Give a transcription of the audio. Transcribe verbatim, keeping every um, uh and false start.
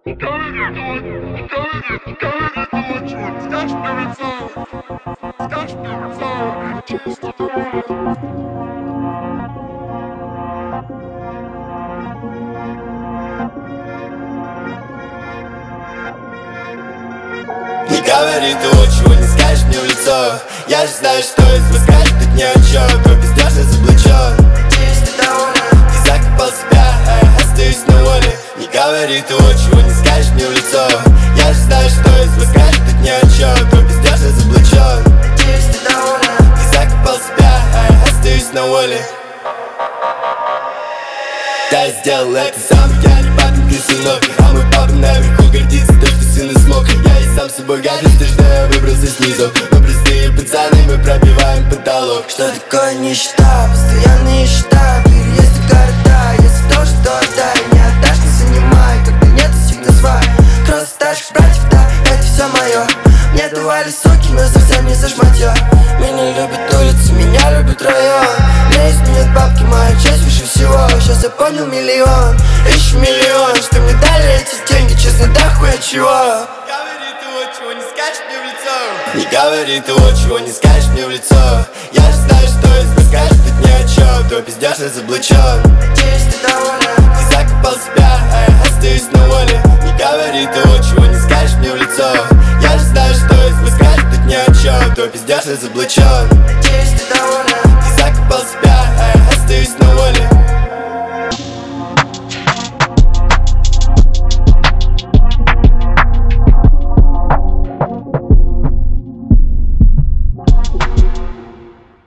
Не говори того, чего не скажешь мне в лицо. Я же знаю, что из вас скажет тут ни о чем. Твой пиздеж заблочен. Надеюсь, ты доволен. Ты закопал себя, а я остаюсь на воле. Не говори того, чего не скажешь мне в лицо. Я же знаю, что из вас скажет тут ни о чем. Твой пиздеж заблочен. Надеюсь, ты доволен. Ты закопал себя, а я остаюсь на воле. Да, я сделал это сам, я не папин сынок. А мой папа наверху гордится, то, что сын смог. Я и сам собой горжусь, то, что я выбрался снизу. Мы простые пацаны, мы пробиваем потолок. Что такое нищета? Постоянная нищета. Переезды города, если тоже то отдай. Не отдашь, не занимай, когда нет всегда свай. Кровь старших братьев, да, это все мое. Мне давали суки, но совсем не за шматье. Меня любят улицы, меня любит район. Мне изменят бабки, моя честь выше всего. Сейчас я понял миллион, ищу миллион. Что мне дали эти деньги, честно, да хуя чего. Говори того, чего не скажешь мне в лицо. Не говори того, чего не скажешь мне в лицо. Я же знаю, что из вас скажет тут ни о чем. Твой пиздеж заблочен. Надеюсь, ты доволен. Ты закопал себя, а я остаюсь на воле. Не говори того, чего не скажешь мне в лицо. Я же знаю, что из вас скажет тут ни о чем. Твой пиздеж заблочен.